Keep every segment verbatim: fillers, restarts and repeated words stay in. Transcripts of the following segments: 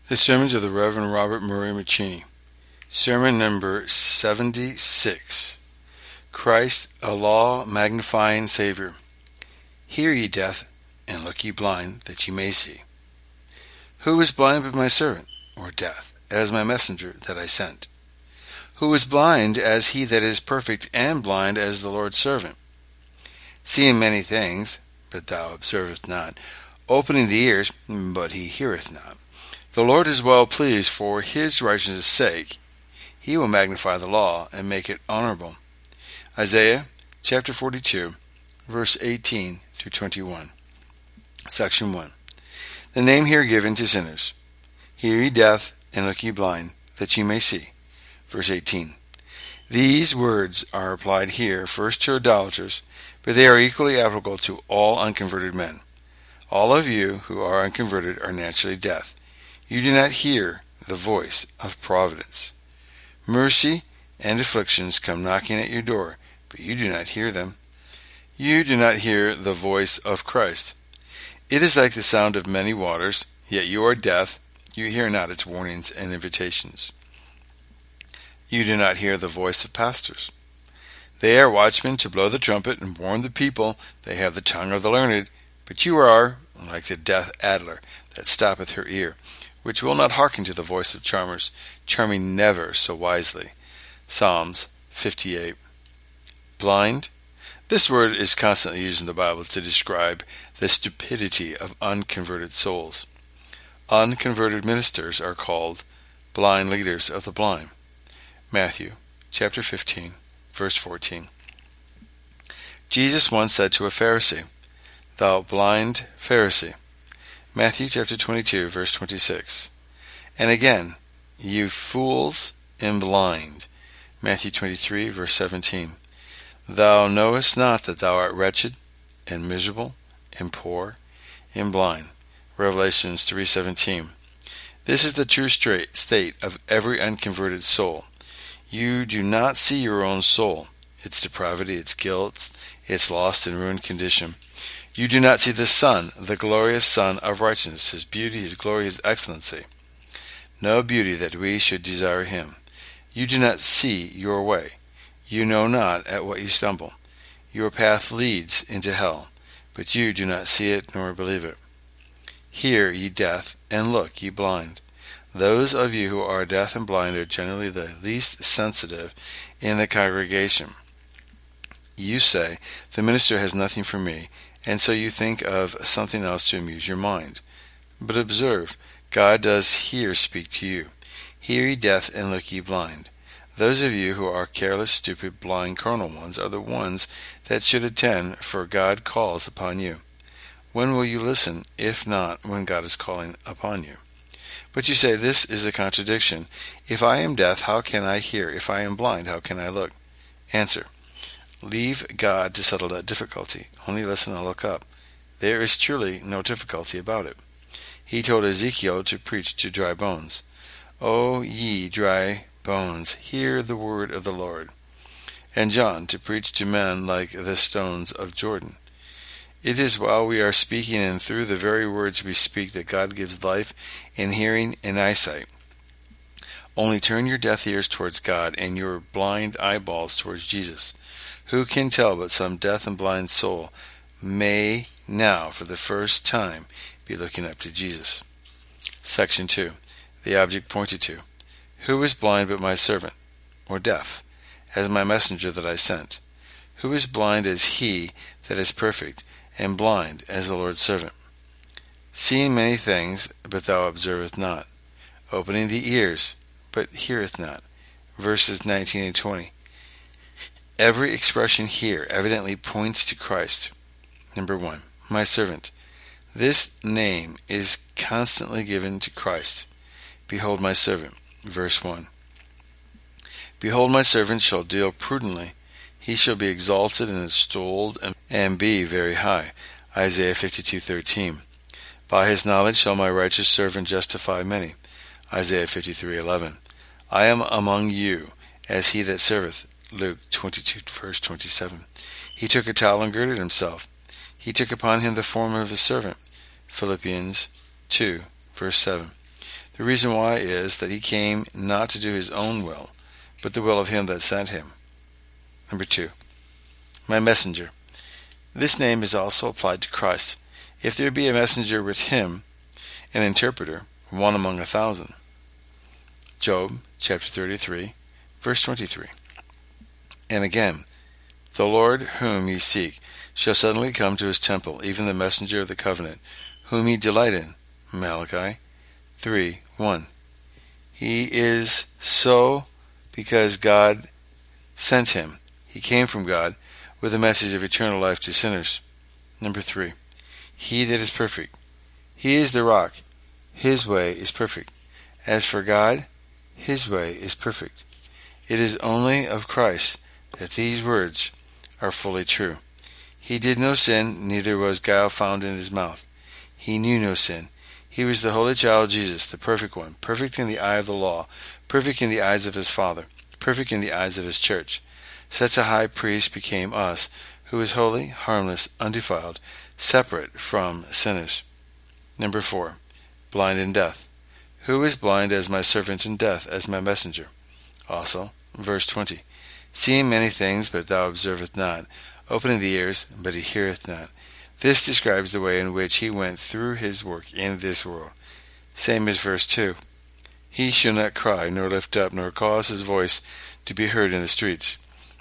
The Sermons of the Reverend Robert Murray McCheyne. Sermon number seventy-six. Christ, a law-magnifying Savior. Hear ye deaf, and look ye blind, that ye may see. Who is blind but my servant, or deaf, as my messenger that I sent? Who is blind as he that is perfect, and blind as the Lord's servant? Seeing many things, but thou observest not. Opening the ears, but he heareth not. The Lord is well pleased for his righteousness' sake. He will magnify the law and make it honorable. Isaiah chapter forty-two, verse eighteen through twenty-one. Section one. The name here given to sinners. Hear ye deaf, and look ye blind, that ye may see. Verse eighteen. These words are applied here first to idolaters, but they are equally applicable to all unconverted men. All of you who are unconverted are naturally deaf. You do not hear the voice of providence. Mercy and afflictions come knocking at your door, but you do not hear them. You do not hear the voice of Christ. It is like the sound of many waters, yet you are deaf. You hear not its warnings and invitations. You do not hear the voice of pastors. They are watchmen to blow the trumpet and warn the people. They have the tongue of the learned, but you are like the deaf adder that stoppeth her ear, which will not hearken to the voice of charmers, charming never so wisely. Psalms fifty-eight. Blind? This word is constantly used in the Bible to describe the stupidity of unconverted souls. Unconverted ministers are called blind leaders of the blind. Matthew chapter fifteen, verse fourteen. Jesus once said to a Pharisee, "Thou blind Pharisee." Matthew chapter twenty-two, verse twenty-six. And again, "You fools and blind." Matthew twenty-three, verse seventeen. "Thou knowest not that thou art wretched, and miserable, and poor, and blind." Revelations three seventeen. This is the true straight state of every unconverted soul. You do not see your own soul, its depravity, its guilt, its lost and ruined condition. You do not see the Son, the glorious Son of righteousness, his beauty, his glory, his excellency. No beauty that we should desire him. You do not see your way. You know not at what you stumble. Your path leads into hell, but you do not see it nor believe it. Hear ye deaf, and look ye blind. Those of you who are deaf and blind are generally the least sensitive in the congregation. You say, "The minister has nothing for me," and so you think of something else to amuse your mind. But observe, God does here speak to you. Hear ye deaf, and look ye blind. Those of you who are careless, stupid, blind, carnal ones are the ones that should attend, for God calls upon you. When will you listen, if not when God is calling upon you? But you say, this is a contradiction. If I am deaf, how can I hear? If I am blind, how can I look? Answer. Leave God to settle that difficulty. Only listen and look up. There is truly no difficulty about it. He told Ezekiel to preach to dry bones. O ye dry bones, hear the word of the Lord. And John to preach to men like the stones of Jordan. It is while we are speaking and through the very words we speak that God gives life and hearing and eyesight. Only turn your deaf ears towards God and your blind eyeballs towards Jesus. Who can tell but some deaf and blind soul may now, for the first time, be looking up to Jesus? Section two. The object pointed to. Who is blind but my servant, or deaf, as my messenger that I sent? Who is blind as he that is perfect, and blind as the Lord's servant? Seeing many things, but thou observest not. Opening the ears, but heareth not. Verses nineteen and twenty. Every expression here evidently points to Christ. Number one, my servant. This name is constantly given to Christ. Behold my servant. Verse one. Behold my servant shall deal prudently. He shall be exalted and extolled and be very high. Isaiah fifty-two thirteen. By his knowledge shall my righteous servant justify many. Isaiah fifty-three eleven. I am among you as he that serveth. Luke twenty-two, verse twenty-seven. He took a towel and girded himself. He took upon him the form of a servant. Philippians two, verse seven. The reason why is that he came not to do his own will, but the will of him that sent him. Number two, my messenger. This name is also applied to Christ. If there be a messenger with him, an interpreter, one among a thousand. Job chapter thirty-three, verse twenty-three. And again, the Lord whom ye seek shall suddenly come to his temple, even the messenger of the covenant, whom ye delight in. Malachi three, one. He is so because God sent him. He came from God with a message of eternal life to sinners. Number three, he that is perfect. He is the rock. His way is perfect. As for God, his way is perfect. It is only of Christ that these words are fully true. He did no sin, neither was guile found in his mouth. He knew no sin. He was the holy child Jesus, the perfect one, perfect in the eye of the law, perfect in the eyes of his Father, perfect in the eyes of his church. Such a high priest became us, who is holy, harmless, undefiled, separate from sinners. Number four, blind in death. Who is blind as my servant in death, as my messenger? Also, verse twenty, seeing many things, but thou observest not, opening the ears, but he heareth not. This describes the way in which he went through his work in this world. Same as verse two. He shall not cry, nor lift up, nor cause his voice to be heard in the streets.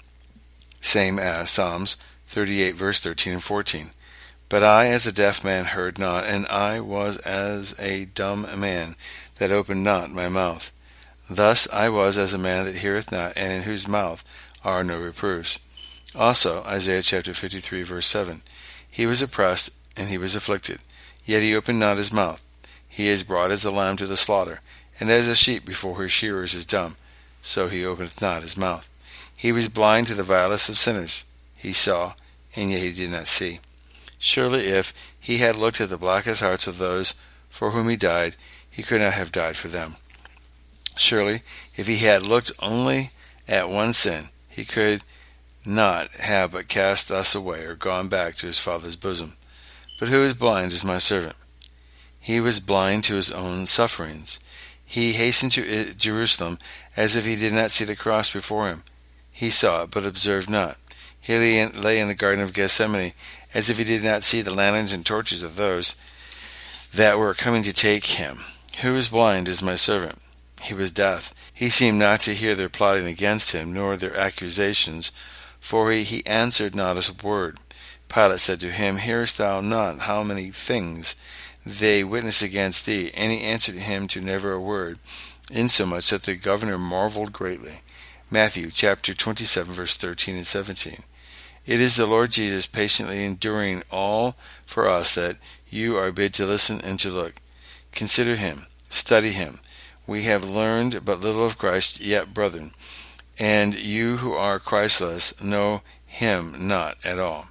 Same as Psalms thirty-eight, verse thirteen and fourteen. But I as a deaf man heard not, and I was as a dumb man that opened not my mouth. Thus I was as a man that heareth not, and in whose mouth are no reproofs. Also Isaiah chapter fifty-three, verse seven. He was oppressed, and he was afflicted, yet he opened not his mouth. He is brought as a lamb to the slaughter, and as a sheep before her shearers is dumb, so he openeth not his mouth. He was blind to the vilest of sinners. He saw, and yet he did not see. Surely if he had looked at the blackest hearts of those for whom he died, he could not have died for them. Surely if he had looked only at one sin, he could not have but cast us away, or gone back to his Father's bosom. But who is blind is my servant. He was blind to his own sufferings. He hastened to Jerusalem as if he did not see the cross before him. He saw it, but observed not. He lay in, lay in the Garden of Gethsemane as if he did not see the lanterns and torches of those that were coming to take him. Who is blind is my servant. He was deaf. He seemed not to hear their plotting against him, nor their accusations, for he, he answered not a word. Pilate said to him, Hearest thou not how many things they witness against thee? And he answered him to never a word, insomuch that the governor marveled greatly. Matthew chapter twenty-seven, verse thirteen and seventeen. It is the Lord Jesus patiently enduring all for us that you are bid to listen and to look. Consider him, study him. We have learned but little of Christ yet, brethren, and you who are Christless know him not at all.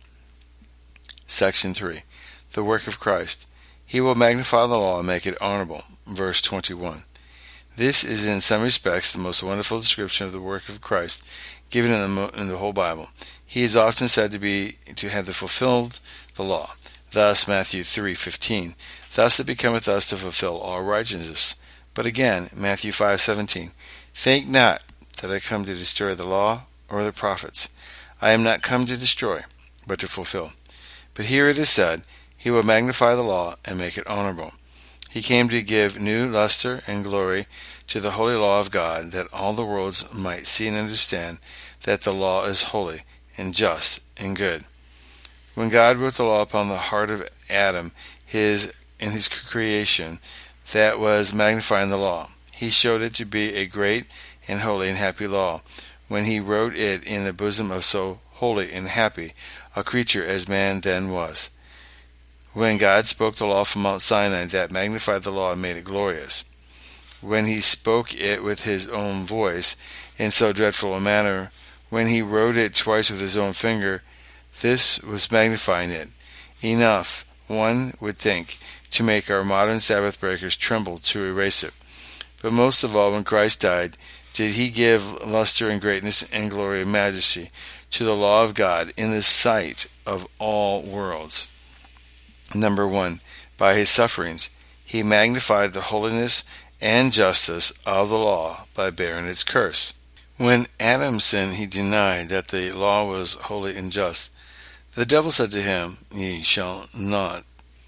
Section three. The work of Christ. He will magnify the law and make it honorable. Verse twenty-one. This is in some respects the most wonderful description of the work of Christ given in the, in the whole Bible. He is often said to be to have fulfilled the law. Thus Matthew three fifteen. Thus it becometh us to fulfill all righteousness. But again, Matthew five seventeen. Think not that I come to destroy the law or the prophets. I am not come to destroy, but to fulfill. But here it is said, He will magnify the law and make it honorable. He came to give new luster and glory to the holy law of God, that all the worlds might see and understand that the law is holy and just and good. When God wrote the law upon the heart of Adam, his in his creation, that was magnifying the law. He showed it to be a great and holy and happy law, when he wrote it in the bosom of so holy and happy a creature as man then was. When God spoke the law from Mount Sinai, that magnified the law and made it glorious. When he spoke it with his own voice, in so dreadful a manner, when he wrote it twice with his own finger, this was magnifying it. Enough, one would think, to make our modern Sabbath breakers tremble to erase it. But most of all, when Christ died, did he give luster and greatness and glory and majesty to the law of God in the sight of all worlds. Number one, by his sufferings, he magnified the holiness and justice of the law by bearing its curse. When Adam sinned, he denied that the law was holy and just. The devil said to him, "Ye shall not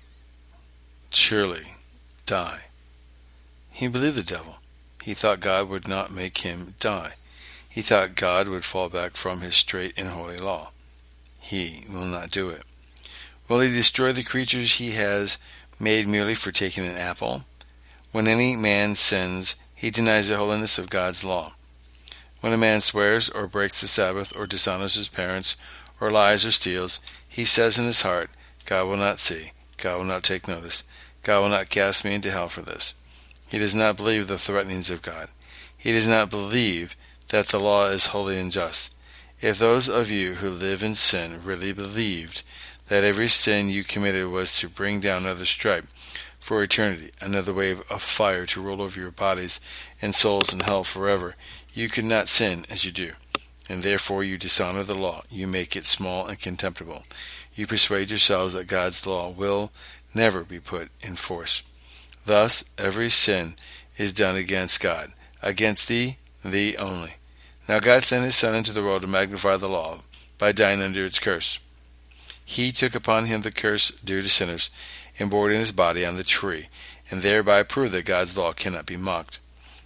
surely die." He believed the devil. He thought God would not make him die. He thought God would fall back from his straight and holy law. He will not do it. Will he destroy the creatures he has made merely for taking an apple? When any man sins, he denies the holiness of God's law. When a man swears or breaks the Sabbath or dishonors his parents or lies or steals, he says in his heart, "God will not see, God will not take notice, God will not cast me into hell for this." He does not believe the threatenings of God. He does not believe that the law is holy and just. If those of you who live in sin really believed that every sin you committed was to bring down another stripe for eternity, another wave of fire to roll over your bodies and souls in hell forever, you could not sin as you do, and therefore you dishonor the law. You make it small and contemptible. You persuade yourselves that God's law will never be put in force. Thus, every sin is done against God, against thee, thee only. Now God sent his Son into the world to magnify the law by dying under its curse. He took upon him the curse due to sinners, and bore it in his body on the tree, and thereby proved that God's law cannot be mocked.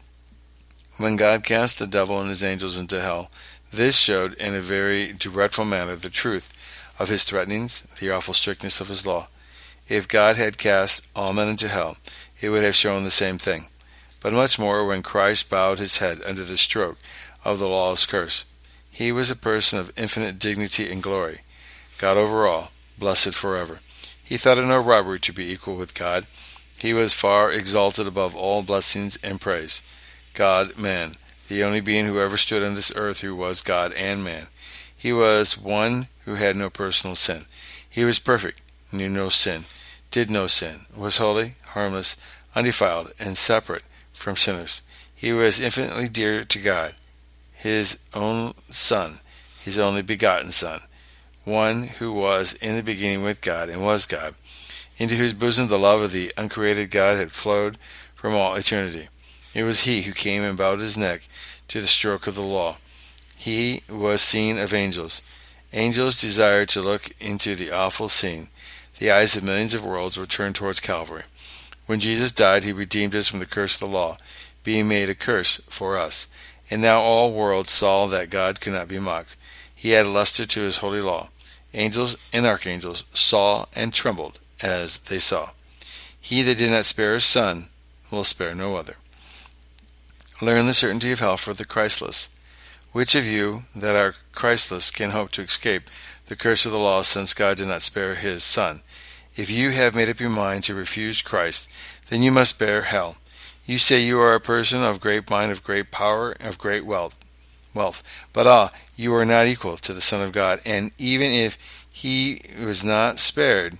When God cast the devil and his angels into hell, this showed in a very dreadful manner the truth of his threatenings, the awful strictness of his law. If God had cast all men into hell, it would have shown the same thing, but much more when Christ bowed his head under the stroke of the law's curse. He was a person of infinite dignity and glory, God over all, blessed forever. He thought it no robbery to be equal with God. He was far exalted above all blessings and praise. God, man, the only being who ever stood on this earth who was God and man. He was one who had no personal sin. He was perfect, knew no sin, did no sin, was holy, harmless, undefiled, and separate from sinners. He was infinitely dear to God, his own Son, his only begotten Son, one who was in the beginning with God and was God, into whose bosom the love of the uncreated God had flowed from all eternity. It was he who came and bowed his neck to the stroke of the law. He was seen of angels. Angels desired to look into the awful scene. The eyes of millions of worlds were turned towards Calvary. When Jesus died, he redeemed us from the curse of the law, being made a curse for us. And now all worlds saw that God could not be mocked. He added luster to his holy law. Angels and archangels saw and trembled as they saw. He that did not spare his Son will spare no other. Learn the certainty of hell for the Christless. Which of you that are Christless can hope to escape the curse of the law, since God did not spare his Son? If you have made up your mind to refuse Christ, then you must bear hell. You say you are a person of great mind, of great power, of great wealth. Wealth, but ah, you are not equal to the Son of God, and even if he was not spared,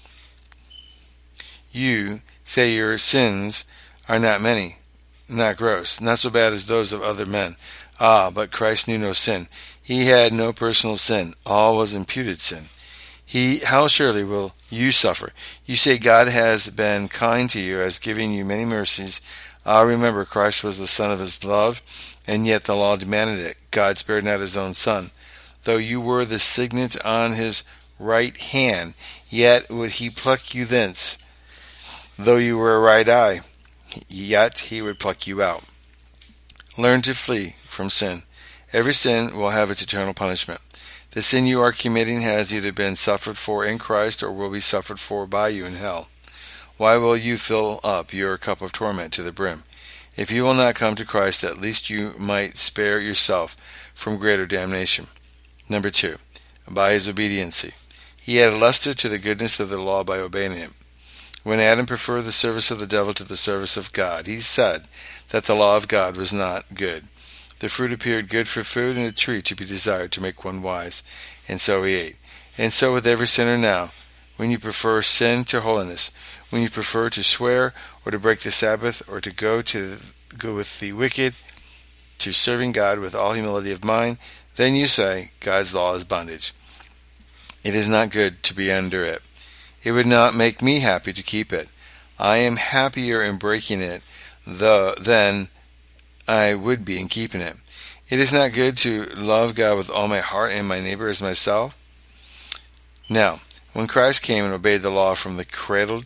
you say your sins are not many, not gross, not so bad as those of other men. Ah, but Christ knew no sin. He had no personal sin. All was imputed sin. He, how surely will you suffer? You say God has been kind to you, has given you many mercies. Ah, remember, Christ was the Son of his love, and yet the law demanded it. God spared not his own Son. Though you were the signet on his right hand, yet would he pluck you thence. Though you were a right eye, yet he would pluck you out. Learn to flee from sin. Every sin will have its eternal punishment. The sin you are committing has either been suffered for in Christ or will be suffered for by you in hell. Why will you fill up your cup of torment to the brim? If you will not come to Christ, at least you might spare yourself from greater damnation. Number two, by his obediency. He added luster to the goodness of the law by obeying him. When Adam preferred the service of the devil to the service of God, he said that the law of God was not good. The fruit appeared good for food, and a tree to be desired to make one wise, and so he ate. And so with every sinner now, when you prefer sin to holiness, when you prefer to swear or to break the Sabbath or to go to go with the wicked, to serving God with all humility of mind, then you say, God's law is bondage. It is not good to be under it. It would not make me happy to keep it. I am happier in breaking it though, than I would be in keeping it. It is not good to love God with all my heart and my neighbor as myself. Now, when Christ came and obeyed the law from the cradle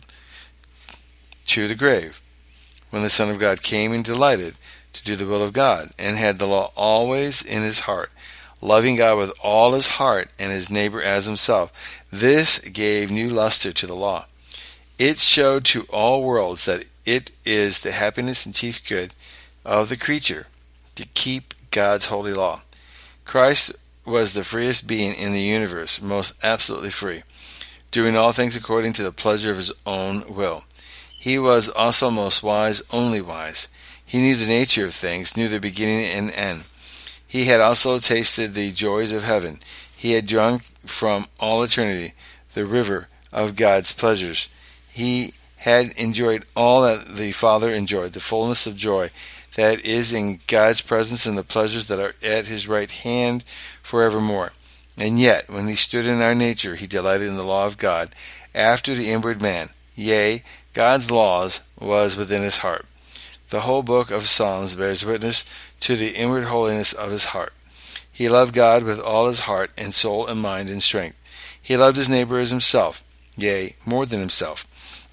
to the grave, when the Son of God came and delighted to do the will of God, and had the law always in his heart, loving God with all his heart and his neighbor as himself, this gave new luster to the law. It showed to all worlds that it is the happiness and chief good of the creature to keep God's holy law. Christ was the freest being in the universe, most absolutely free, doing all things according to the pleasure of his own will. He was also most wise, only wise. He knew the nature of things, knew the beginning and end. He had also tasted the joys of heaven. He had drunk from all eternity the river of God's pleasures. He had enjoyed all that the Father enjoyed, the fullness of joy that is in God's presence and the pleasures that are at his right hand forevermore. And yet, when he stood in our nature, he delighted in the law of God after the inward man. Yea, God's laws was within his heart. The whole book of Psalms bears witness to the inward holiness of his heart. He loved God with all his heart and soul and mind and strength. He loved his neighbor as himself, yea, more than himself,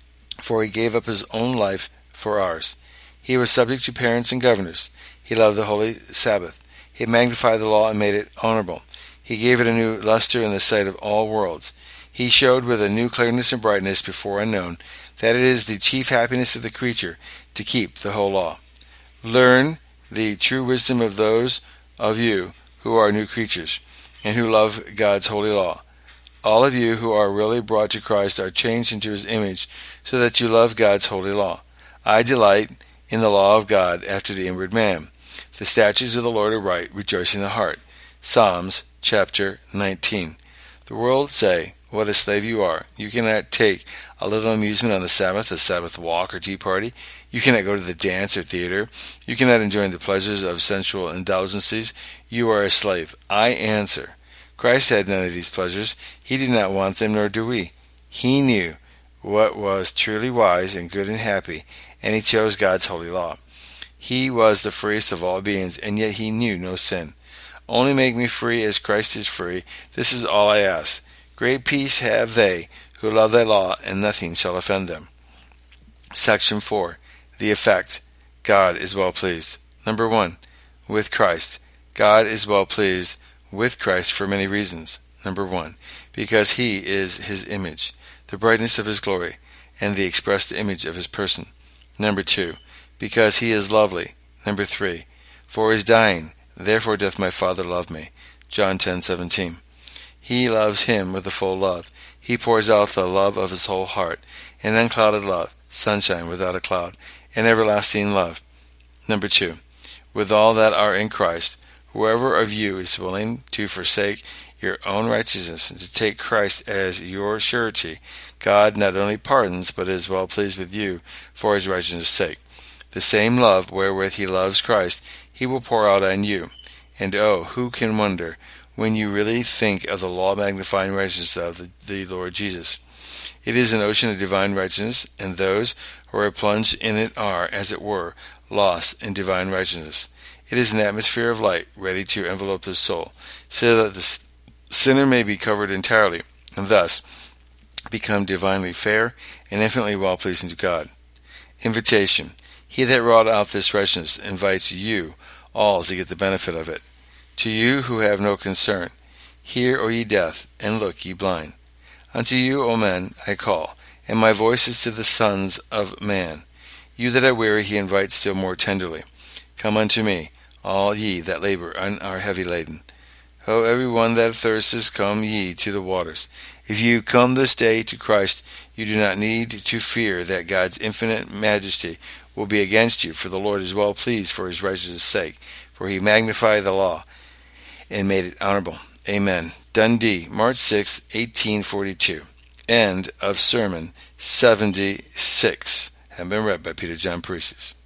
for he gave up his own life for ours. He was subject to parents and governors. He loved the holy Sabbath. He magnified the law and made it honorable. He gave it a new luster in the sight of all worlds. He showed with a new clearness and brightness before unknown that it is the chief happiness of the creature to keep the whole law. Learn the true wisdom of those of you who are new creatures and who love God's holy law. All of you who are really brought to Christ are changed into his image so that you love God's holy law. I delight in the law of God after the inward man. The statutes of the Lord are right, rejoicing the heart. Psalms chapter nineteen. The world say, what a slave you are. You cannot take a little amusement on the Sabbath, a Sabbath walk or tea party. You cannot go to the dance or theater. You cannot enjoy the pleasures of sensual indulgences. You are a slave. I answer, Christ had none of these pleasures. He did not want them, nor do we. He knew what was truly wise and good and happy, and he chose God's holy law. He was the freest of all beings, and yet he knew no sin. Only make me free as Christ is free. This is all I ask. Great peace have they who love thy law, and nothing shall offend them. Section four. The effect. God is well pleased. Number one. With Christ. God is well pleased with Christ for many reasons. Number one. Because he is his image, the brightness of his glory, and the expressed image of his person. Number two. Because he is lovely. Number three. For his dying, therefore doth my Father love me. John ten seventeen. He loves him with a full love. He pours out the love of his whole heart, an unclouded love, sunshine without a cloud, an everlasting love. Number two. With all that are in Christ, whoever of you is willing to forsake your own righteousness and to take Christ as your surety, God not only pardons, but is well pleased with you for his righteousness' sake. The same love wherewith he loves Christ, he will pour out on you. And oh, who can wonder when you really think of the law-magnifying righteousness of the, the Lord Jesus? It is an ocean of divine righteousness, and those who are plunged in it are, as it were, lost in divine righteousness. It is an atmosphere of light ready to envelope the soul, so that the sinner may be covered entirely, and thus become divinely fair and infinitely well-pleasing to God. Invitation. He that wrought out this righteousness invites you all to get the benefit of it. To you who have no concern, hear, O ye deaf, and look, ye blind. Unto you, O men, I call, and my voice is to the sons of man. You that are weary he invites still more tenderly. Come unto me, all ye that labor and are heavy laden. O every one that thirsteth, come ye to the waters. If you come this day to Christ, you do not need to fear that God's infinite majesty will be against you, for the Lord is well pleased for his righteousness' sake, for he magnified the law and made it honorable. Amen. Dundee, March sixth, eighteen forty-two. End of Sermon seventy-six. Have been read by Peter John Paresis.